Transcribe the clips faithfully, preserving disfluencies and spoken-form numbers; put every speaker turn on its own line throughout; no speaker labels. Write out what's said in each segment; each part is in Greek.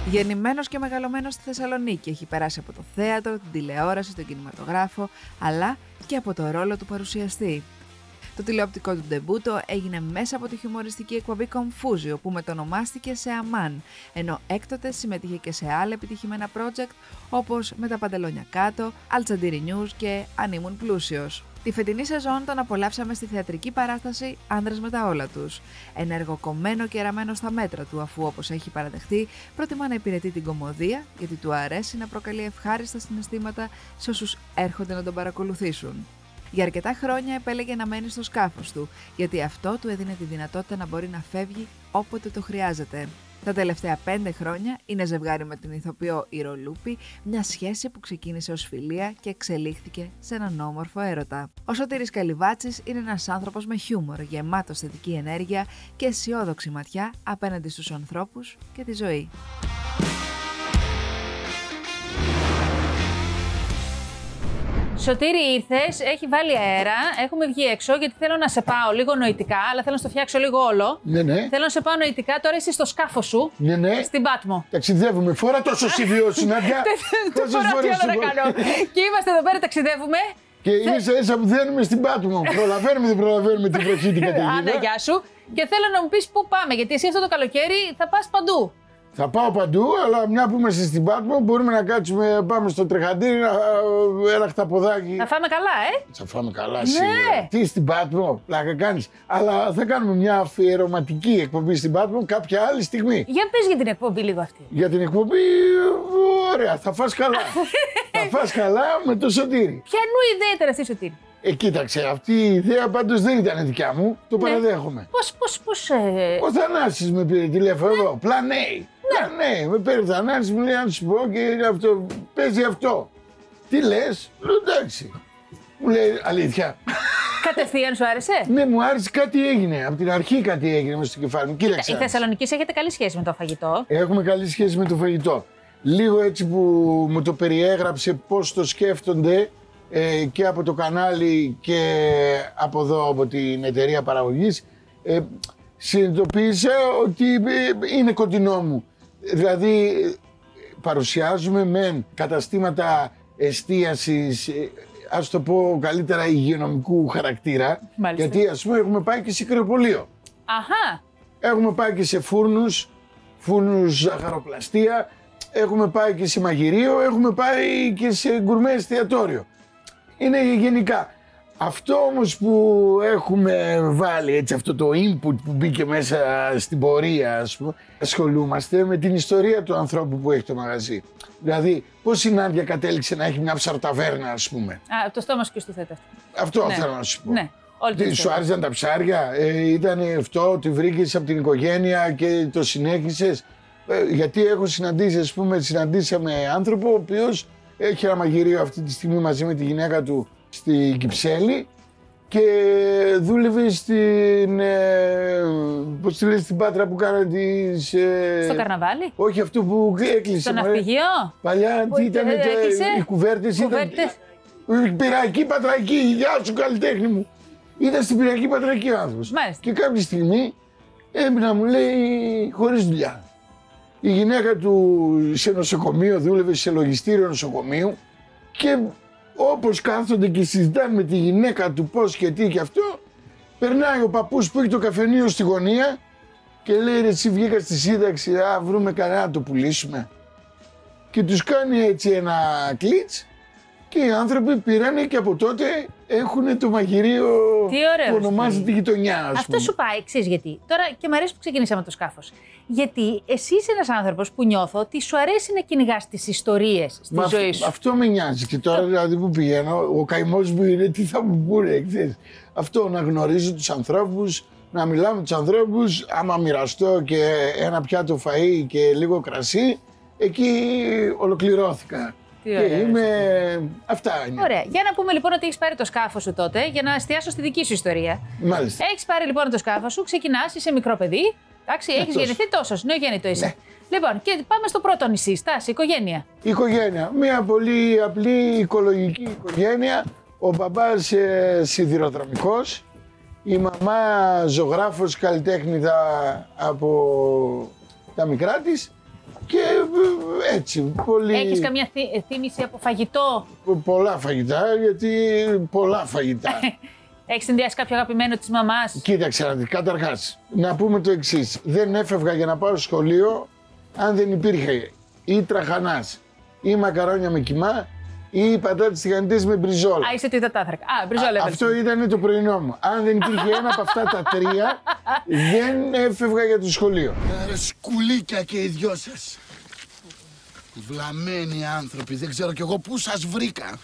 Γεννημένος και μεγαλωμένος στη Θεσσαλονίκη, έχει περάσει από το θέατρο, την τηλεόραση, τον κινηματογράφο, αλλά και από το ρόλο του παρουσιαστή. Το τηλεοπτικό του ντεμπούτο έγινε μέσα από τη χιουμοριστική εκπομπή Confusion, που μετονομάστηκε σε Αμάν, ενώ έκτοτε συμμετείχε και σε άλλα επιτυχημένα project όπως «Με τα παντελόνια κάτω», «Αλτσαντήρι News» και «Αν ήμουν πλούσιος». Τη φετινή σεζόν τον απολαύσαμε στη θεατρική παράσταση «Άνδρες με τα όλα τους». Ένα έργο κομμένο και ραμμένο στα μέτρα του, αφού όπως έχει παραδεχτεί, προτιμά να υπηρετεί την κωμωδία, γιατί του αρέσει να προκαλεί ευχάριστα συναισθήματα σε όσους έρχονται να τον παρακολουθήσουν. Για αρκετά χρόνια επέλεγε να μένει στο σκάφος του, γιατί αυτό του έδινε τη δυνατότητα να μπορεί να φεύγει όποτε το χρειάζεται. Τα τελευταία πέντε χρόνια είναι ζευγάρι με την ηθοποιό Ηρολούπη, μια σχέση που ξεκίνησε ως φιλία και εξελίχθηκε σε έναν όμορφο έρωτα. Ο Σωτήρης Καλυβάτσης είναι ένας άνθρωπος με χιούμορ, γεμάτος θετική ενέργεια και αισιόδοξη ματιά απέναντι στους ανθρώπους και τη ζωή.
Σωτήρη, ήρθες, έχει βάλει αέρα, έχουμε βγει έξω γιατί θέλω να σε πάω λίγο νοητικά, αλλά θέλω να στο φτιάξω λίγο όλο.
Ναι, ναι.
Θέλω να σε πάω νοητικά, τώρα είσαι στο σκάφο σου,
ναι, ναι.
στην Πάτμο.
Ταξιδεύουμε, φορά τόσο συμβιώσει, Νάντια.
Δεν φορά τι άλλο να κάνω. Και είμαστε εδώ πέρα, ταξιδεύουμε.
Και ίσα ίσα που δένουμε στην Πάτμο. Προλαβαίνουμε, δεν προλαβαίνουμε την βροχή, την καταιγίδα.
Άννα, γεια σου. Και θέλω να μου πεις πού πάμε, γιατί εσύ αυτό το καλοκαίρι θα πας παντού.
Θα πάω παντού, αλλά μια που είμαστε στην Πάτμο, μπορούμε να κάτσουμε, πάμε στο τρεχαντήρι, ένα χταποδάκι.
Θα φάμε καλά, ε!
Θα φάμε καλά,
ναι.
Σίγουρα. Τι στην Πάτμο, πλάκα κάνεις. Αλλά θα κάνουμε μια αφιερωματική εκπομπή στην Πάτμο κάποια άλλη στιγμή.
Για πες για την εκπομπή λίγο αυτή.
Για την εκπομπή, ωραία, θα φας καλά. Θα φας καλά με το Σωτήρη.
Ποιανού ιδέα ήταν αυτή, Σωτήρη?
Ε, κοίταξε, αυτή η ιδέα πάντως δεν ήταν δικιά μου, το ναι. παραδέχομαι.
Πώς, πώς, πώς... Ε...
Ο Θανάσης με πήρε τηλέφωνο εδώ, Plan A. Ναι, ναι, με πήρε ο Θανάσης, μου λέει να σου πω και αυτό, παίζει αυτό. Τι λες, λέω εντάξει. Μου λέει αλήθεια.
Κατευθείαν σου άρεσε?
Ναι, μου άρεσε, κάτι έγινε, από την αρχή κάτι έγινε μέσα στο κεφάλι μου. Κοίταξε.
Η Θεσσαλονίκη έχετε καλή σχέση με το φαγητό.
Έχουμε καλή σχέση με το φαγητό. Λίγο έτσι που μου το περιέγραψε πώς το σκέφτονται, Ε, και από το κανάλι και από εδώ από την εταιρεία παραγωγής, ε, συνειδητοποίησα ότι ε, είναι κοντινό μου. Δηλαδή παρουσιάζουμε μεν καταστήματα εστίασης, ε, ας το πω καλύτερα υγειονομικού χαρακτήρα. Μάλιστα. Γιατί ας πούμε έχουμε πάει και σε κρεοπολείο.
Αχα.
Έχουμε πάει και σε φούρνους, φούρνους ζαχαροπλαστεία, έχουμε πάει και σε μαγειρίο, έχουμε πάει και σε γκουρμέ εστιατόριο. Είναι γενικά. Αυτό όμως που έχουμε βάλει, έτσι, αυτό το input που μπήκε μέσα στην πορεία, ας πούμε, ασχολούμαστε με την ιστορία του ανθρώπου που έχει το μαγαζί. Δηλαδή, πώς η Νάντια κατέληξε να έχει μια ψαρταβέρνα, ας πούμε.
Α, το στόμα σου και στο θέτε αυτό.
Αυτό
ναι.
θέλω να σου πω.
Ναι.
Τι, σου άρεσαν τα ψάρια, ε, ήταν αυτό, τη βρήκες από την οικογένεια και το συνέχισες. Ε, γιατί έχω συναντήσει, ας πούμε, συναντήσαμε άνθρωπο ο οποίος έχει ένα μαγειρίο αυτή τη στιγμή μαζί με τη γυναίκα του στην Κυψέλη και δούλευε στην, ε, πώς τη λες, στην Πάτρα που κάνανε τις... Ε,
στο καρναβάλι?
Όχι, αυτό που έκλεισε.
Στο ναυπηγείο?
Παλιά, τι ήταν,
ε,
οι κουβέρτες ήταν... Πυριακή Πατρακή, γεια σου καλλιτέχνη μου. Ήταν στην Πυριακή Πατρακή ο άνθρωπος.
Μάλιστα.
Και κάποια στιγμή έμεινα, μου λέει, χωρίς δουλειά. Η γυναίκα του σε νοσοκομείο, δούλευε σε λογιστήριο νοσοκομείου και όπως κάθονται και συζητάνε με τη γυναίκα του πώς και τι και αυτό, περνάει ο παππούς που έχει το καφενείο στη γωνία και λέει ρε εσύ βγήκα στη σύνταξη, α βρούμε κανένα να το πουλήσουμε. Και τους κάνει έτσι ένα κλίτς και οι άνθρωποι πήρανε και από τότε έχουν το μαγειρίο που ονομάζεται γειτονιά.
Αυτό σου πάει, ξέρεις γιατί. Τώρα και μου αρέσει που ξεκινήσαμε το σκάφος. Γιατί εσύ είσαι ένας άνθρωπος που νιώθω ότι σου αρέσει να κυνηγάς τις ιστορίες στη
Μα
ζωή σου.
Αυτό με νοιάζει. Και τώρα δηλαδή που πηγαίνω, ο καημός μου είναι τι θα μου πούνε, ξέρεις. Αυτό, να γνωρίζω τους ανθρώπους, να μιλάω με τους ανθρώπους, άμα μοιραστώ και ένα πιάτο φαΐ και λίγο κρασί, εκεί ολοκληρώθηκα.
Τι
και
ωραία,
είμαι... Αυτά είναι.
Ωραία. Για να πούμε λοιπόν ότι έχεις πάρει το σκάφο σου τότε, για να εστιάσω στη δική σου ιστορία.
Μάλιστα.
Έχεις πάρει λοιπόν το σκάφο σου, ξεκινάς, είσαι μικρό παιδί. Εντάξει, έχεις
τόσο.
γεννηθεί τόσος, νεογέννητο είσαι.
Ναι.
Λοιπόν, και πάμε στο πρώτο νησί, στάση, οικογένεια.
Οικογένεια. Μια πολύ απλή οικολογική οικογένεια. Ο μπαμπάς ε, σιδηροδρομικός, η μαμά ζωγράφος καλλιτέχνηδα από τα μικρά της Και ε, έτσι, πολύ...
Έχεις καμία θύ, θύμηση από φαγητό?
Πολλά φαγητά, γιατί πολλά φαγητά.
Έχεις συνδυάσει κάποιο αγαπημένο της μαμάς?
Κοίταξε, καταρχάς, να πούμε το εξής. Δεν έφευγα για να πάω στο σχολείο αν δεν υπήρχε ή τραχανάς ή μακαρόνια με κιμά ή πατάτες τηγανιτές με μπριζόλα.
Α, είσαι του υδατάνθρακα. Α, μπριζόλα.
Α, αυτό ήταν το πρωινό μου. Αν δεν υπήρχε ένα από αυτά τα τρία, δεν έφευγα για το σχολείο.
Ρε σκουλίκια και οι δυο σας. Βλαμμένοι άνθρωποι, δεν ξέρω κι εγώ πού σας βρήκα.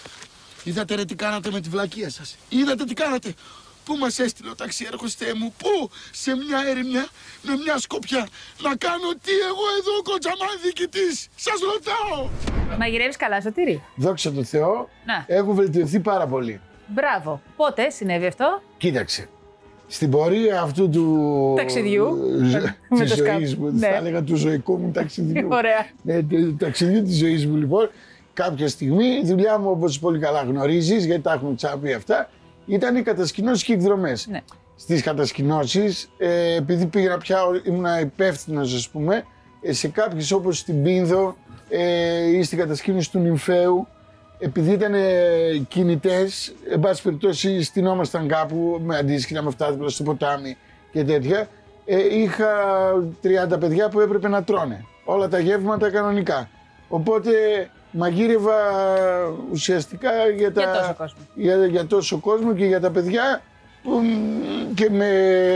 Είδατε ρε τι κάνατε με τη βλακεία σας. Είδατε τι κάνατε. Πού μας έστειλε ο ταξιέρχος, Θεέ μου, πού, σε μια έρημια, με μια σκοπιά, να κάνω τι εγώ εδώ, κοτσαμάν διοικητής. Σας ρωτάω.
Μαγειρεύεις καλά, Σωτήρη?
Δόξα τω Θεώ,
Να.
έχω βελτιωθεί πάρα πολύ.
Μπράβο. Πότε συνέβη αυτό?
Κοίταξε, στην πορεία αυτού του
Ταξιδιού, με
της
το σκάφος.
ζωής μου,
Ναι.
θα έλεγα του ζωικού μου ταξιδιού.
Ωραία.
Ναι, του ταξιδιού της ζωής μου λοιπόν, κάποια στιγμή η δουλειά μου, όπως πολύ καλά γνωρίζεις, γιατί τα έχουμε τσάπει αυτά, ήταν οι κατασκηνώσεις και οι εκδρομές.
Ναι.
Στις κατασκηνώσεις, ε, επειδή πήγαινα πια, ήμουν υπεύθυνος, ας πούμε, ε, σε κάποιες όπως στην Πίνδο ε, ή στην κατασκήνωση του Νυμφαίου, επειδή ήταν ε, κινητές, εν πάση περιπτώσει στηνόμασταν κάπου με αντίσκηνα με αυτά δίπλα στο ποτάμι και τέτοια, ε, είχα τριάντα παιδιά που έπρεπε να τρώνε. Όλα τα γεύματα κανονικά. Οπότε μαγείρευα ουσιαστικά για, τα,
Για τόσο κόσμο.
για, για τόσο κόσμο και για τα παιδιά που, και με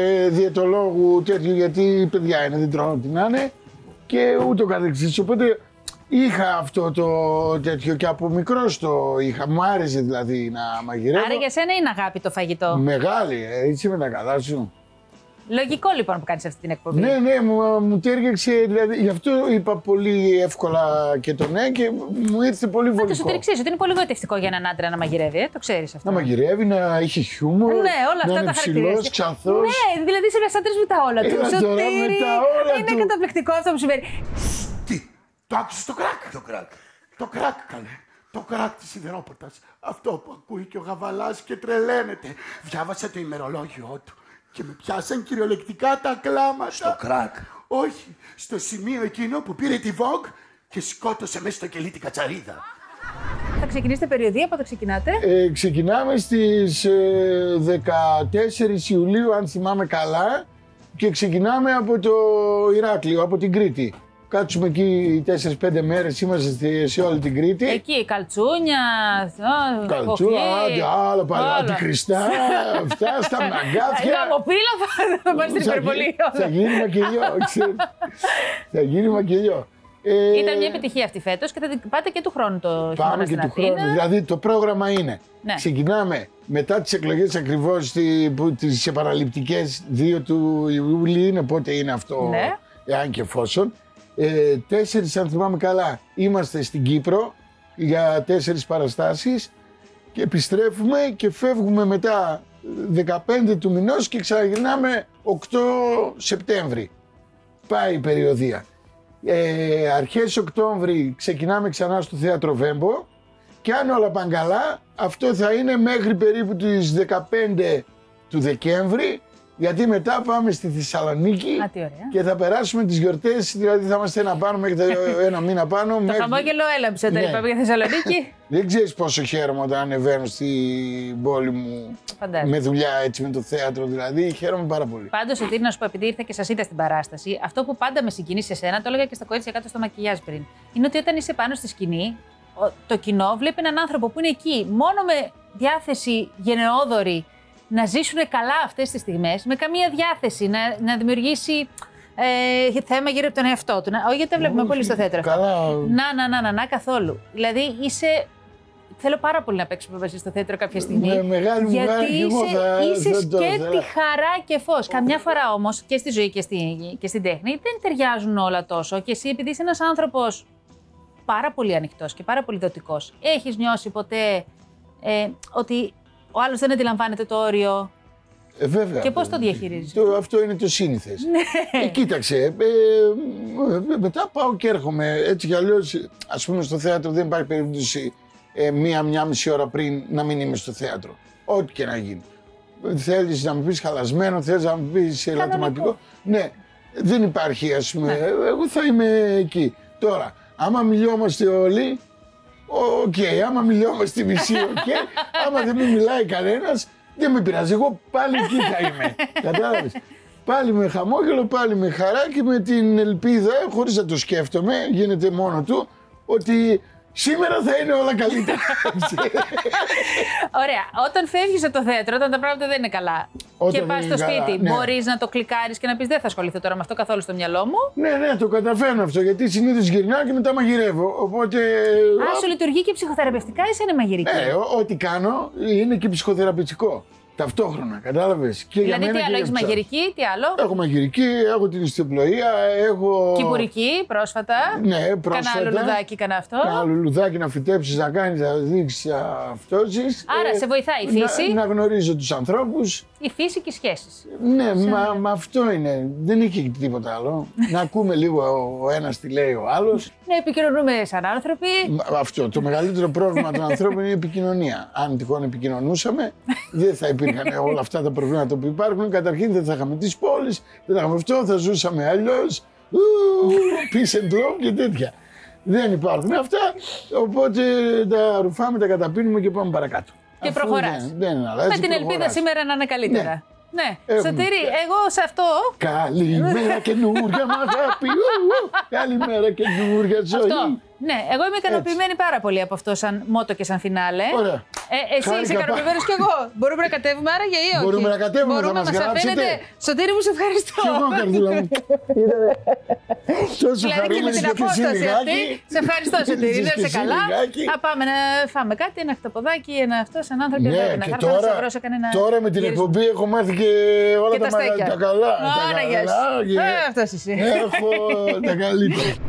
διαιτολόγου τέτοιου, γιατί παιδιά είναι, δεν τρώνε ό,τι να είναι και ούτω καθεξής. Οπότε είχα αυτό το τέτοιο και από μικρός το είχα, μου άρεσε δηλαδή να μαγειρεύω.
Άρα για σένα είναι αγάπη το φαγητό.
Μεγάλη, έτσι με τα καλά σου.
Λογικό λοιπόν που κάνεις αυτή την εκπομπή.
Ναι, ναι, μου, μου τέριαξε, δηλαδή, γι' αυτό είπα πολύ εύκολα και το ναι και μου ήρθε πολύ
Μα το
βολικό.
Σωτήρη ξέρεις ότι είναι πολύ γοητευτικό για έναν άντρα να μαγειρεύει, ε? Το ξέρεις αυτό.
Να μαγειρεύει, να έχει χιούμορ,
Ναι, όλα αυτά
να είναι
τα
ψηλός,
χαρακτηριστικά.
ξανθός.
Ναι, δηλαδή είσαι ένας άντρας με τα όλα του.
Έλα τώρα, με
Σωτήρη,
τα όλα
είναι
του.
καταπληκτικό αυτό που συμβαίνει.
Τι, το άκουσες το κράκ. Το κράκ. Το κράκ, καλέ. Το κράκ της σιδερόπορτας. Αυτό που ακούει και ο Γαβαλάς και τρελαίνεται. Διάβασε το ημερολόγιο του και με πιάσαν κυριολεκτικά τα κλάματα.
Στο κράκ.
Όχι, στο σημείο εκείνο που πήρε τη Vogue και σκότωσε μέσα στο κελί την κατσαρίδα.
Θα ξεκινήσετε περιοδία, πότε ξεκινάτε?
Ε, ξεκινάμε στις ε, δεκατέσσερις Ιουλίου, αν θυμάμαι καλά, και ξεκινάμε από το Ηράκλειο, από την Κρήτη. Κάτσουμε εκεί τέσσερις πέντε μέρες, είμαστε στη- σε όλη την Κρήτη.
Εκεί, καλτσούνια,
Καλτσούα, άντε, άλλα παλιά, αντικριστά, αυτά, στα μαγκάθια.
Γαμοπύλα, θα πας στην
Θα
υπερβολή.
γίνει- Θα γίνει μακελιό, ξέρεις. Θα γίνει μακελιό. Ε,
Ήταν μια επιτυχία αυτή φέτος και θα την πάτε και του χρόνου το χειμώνα
Πάμε και
στην
του
Αθήνα.
χρόνου. Δηλαδή το πρόγραμμα είναι.
Ναι.
Ξεκινάμε μετά τις εκλογές ακριβώς τι- που- τις παραληπτικές δύο του Ιούλη είναι, πότε είναι αυτό,
Ναι.
εάν και εφόσον. Ε, τέσσερις, αν θυμάμαι καλά, είμαστε στην Κύπρο για τέσσερις παραστάσεις και επιστρέφουμε και φεύγουμε μετά δεκαπέντε του μηνός και ξαναγυρνάμε οκτώ Σεπτέμβρη. Πάει η περιοδία. Ε, αρχές Οκτώβρη ξεκινάμε ξανά στο Θέατρο Βέμπο και αν όλα πάνε καλά, αυτό θα είναι μέχρι περίπου τις δεκαπέντε του Δεκέμβρη, γιατί μετά πάμε στη Θεσσαλονίκη
Α, τι ωραία.
και θα περάσουμε τις γιορτές, δηλαδή θα είμαστε ένα πάνω μέχρι το- ένα μήνα πάνω.
Το
μέχρι-
χαμόγελο έλαμψε όταν
Ναι.
είπαμε για Θεσσαλονίκη.
Δεν ξέρεις πόσο χαίρομαι όταν ανεβαίνω στην πόλη μου
Φαντάζομαι.
με δουλειά έτσι με το θέατρο, δηλαδή χαίρομαι πάρα πολύ.
Πάντω, Σωτήρη, να σου πω, επειδή ήρθα και σα είδα στην παράσταση, αυτό που πάντα με συγκινεί σε σένα, το έλεγα και στα κορίτσια κάτω στο μακιγιάζ πριν, είναι ότι όταν είσαι πάνω στη σκηνή, ο- το κοινό βλέπει έναν άνθρωπο που είναι εκεί, μόνο με διάθεση γενναιόδορη να ζήσουν καλά αυτές τις στιγμές, με καμία διάθεση να, να δημιουργήσει ε, θέμα γύρω από τον εαυτό του. Να, όχι, γιατί τα βλέπουμε
Όχι,
πολύ στο θέατρο. αυτό.
καλά.
Να, να, να, να, να, καθόλου. Δηλαδή είσαι. Θέλω πάρα πολύ να παίξουμε μαζί στο θέατρο κάποια στιγμή.
Με μεγάλη μου
γιατί
χάρη και εγώ
είσαι,
θα-
είσαι
θα το
και
ήθελα.
τη χαρά και φως. Καμιά φορά όμως και στη ζωή και, στη, και στην τέχνη δεν ταιριάζουν όλα τόσο. Και εσύ, επειδή είσαι ένας άνθρωπος πάρα πολύ ανοιχτός και πάρα πολύ δοτικός, έχεις νιώσει ποτέ ε, ότι ο άλλος δεν αντιλαμβάνεται το όριο?
Ε, βέβαια.
Και πώς το διαχειρίζεσαι?
Το, αυτό είναι το σύνηθες.
Ναι.
Ε, κοίταξε, ε, ε, μετά πάω και έρχομαι. Έτσι κι αλλιώς, ας πούμε, στο θέατρο δεν υπάρχει περίπτωση ε, μία-μία μισή ώρα πριν να μην είμαι στο θέατρο. Ό,τι και να γίνει. Θέλεις να μου πεις χαλασμένο, θέλεις να μου πεις ελαττωματικό. Ναι, Δεν υπάρχει, ας πούμε. Ναι. Εγώ θα είμαι εκεί. Τώρα, άμα μιλιόμαστε όλοι, οκ. Okay. Άμα μιλιόμαστε μισή, οκ. Okay. Άμα δεν μου μιλάει κανένας, δεν με πειράζει. Εγώ πάλι εκεί θα είμαι. Κατάλαβες. Πάλι με χαμόγελο, πάλι με χαρά και με την ελπίδα, χωρίς να το σκέφτομαι, γίνεται μόνο του, ότι σήμερα θα είναι όλα καλύτερα.
Ωραία. Όταν φεύγεις από το θέατρο, όταν τα πράγματα δεν είναι καλά όταν και πας στο σπίτι, ναι. μπορείς να το κλικάρεις και να πεις δεν θα ασχοληθώ τώρα με αυτό καθόλου στο μυαλό μου.
Ναι, ναι, το καταφέρνω αυτό, γιατί συνήθως γυρνάω και μετά μαγειρεύω. Οπότε...
Α, σου λειτουργεί και ψυχοθεραπευτικά ή είναι μαγειρική?
Ναι, ό,τι κάνω είναι και ψυχοθεραπευτικό. Ταυτόχρονα, κατάλαβες. Και
δηλαδή, για μένα τι άλλο, έχεις μαγειρική, τι άλλο?
Έχω μαγειρική, έχω την ιστιοπλοεία, έχω.
Κυπουρική, πρόσφατα.
Ναι, πρόσφατα.
Κανένα λουλουδάκι, κανένα αυτό.
Κανένα λουλουδάκι να φυτέψεις, να κάνεις, να δείξεις αυτόσεις.
Άρα, ε, σε βοηθάει η φύση.
Να, να γνωρίζω τους ανθρώπους.
Η φύση και οι σχέσεις.
Ναι, μα, μα αυτό είναι. Δεν έχει τίποτα άλλο. Να ακούμε λίγο ο ένας τι λέει ο άλλος.
Να επικοινωνούμε σαν άνθρωποι.
Αυτό. Το μεγαλύτερο πρόβλημα των ανθρώπων είναι η επικοινωνία. Αν τυχόν επικοινωνούσαμε, δεν θα υπήρχαν όλα αυτά τα προβλήματα που υπάρχουν. Καταρχήν δεν θα είχαμε τις πόλεις, δεν θα είχαμε αυτό, θα ζούσαμε αλλιώς. Peace and love και τέτοια. Δεν υπάρχουν αυτά. Οπότε τα ρουφάμε, τα καταπίνουμε και πάμε παρακάτω.
Και προχωράς.
Δεν, δεν αλλάζει,
με την
προχωράς.
ελπίδα σήμερα να είναι καλύτερα. Ναι. Ναι,
Έχουμε.
Σωτήρη, εγώ σε αυτό.
Καλημέρα καινούρια μ' αγάπη. Καλημέρα καινούρια ζωή.
Αυτό. Ναι, εγώ είμαι ικανοποιημένη πάρα πολύ από αυτό σαν μότο και σαν φινάλε.
Ωραία.
Ε, εσύ είσαι ικανοποιημένος κι εγώ. Μπορούμε να κατέβουμε άραγε ή όχι?
Μπορούμε να κατέβουμε,
Μπορούμε
θα μας
να μας
γράψετε.
αφήνετε. Σωτήρη μου, σε ευχαριστώ.
Κι εγώ, καρδούλα μου. Τόσο
Δηλαδή και με την απόσταση αυτή. Σε ευχαριστώ, Σωτήρη. Να είσαι καλά. Θα πάμε να φάμε κάτι, ένα χταποδάκι, ένα αυτό, σαν άνθρωπο.
Ναι, και τώρα, τώρα με την εκπομπή έχω μάθει και όλα τα, τα καλά.
Άρα, γεια σου. Αυτός είσαι.
Έχω τα καλύτερα.